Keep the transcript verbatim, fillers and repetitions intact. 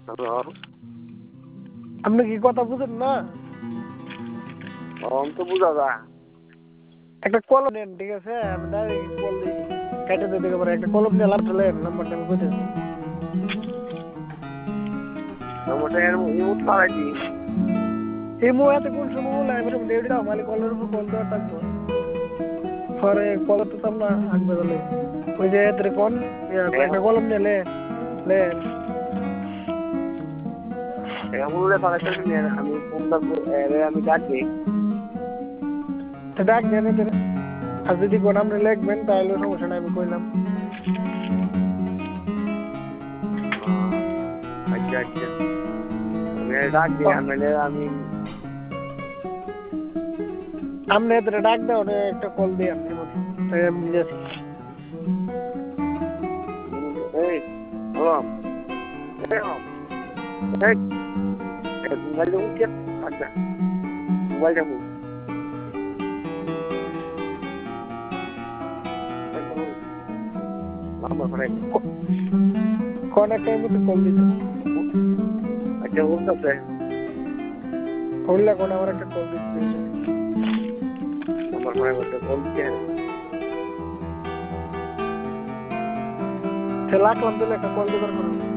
আপনি কি কথা বুঝেন না? আমি তো বুঝা যা একটা কলম নেন, ঠিক আছে? আমি ডাইরেক্ট কল দিই, কেটে দিয়ে দিতে পারে। একটা কলম নিয়ে লাভ চলে নাম্বারটা আমি কইতেছি। নম্বরটা এর ইমোট পাড়াই দি। এই মুহূর্তে কোন সময় বলে আমি সব ডেট দাও মালিক কলের উপর কল দেওয়ার থাকবো। পরে কল তো তোমরা আনবে বলে ওই যে এদের কোন একটা কলম নিলে লেন এমনলে পাড়াইতে নিয়ে আমি ফোনটা এরে আমি ডাক দিই। তো ডাক দেন এদের। আর যদি কোন আপনি লিখবেন তাহলে সমস্যা নাই, আমি কইলাম। আচ্ছা আচ্ছা আমি ডাক দিই। আমি আমি আপনি এদের ডাক দাও, একটা কল দিই আপনি তাই আমি দিয়েছি। এই হ্যালো এই মোবাইল দেখুন কে আচ্ছা মোবাইল দেখুন নাম্বার পাঠাই কোন একটা মতো কল দিতে। আচ্ছা বলতেছে বললে কোন আমার একটা কল দিতে নাম্বার পাঠাই বলতে বলছে সে লাখলাম দিলে একটা কল দিবার করুন।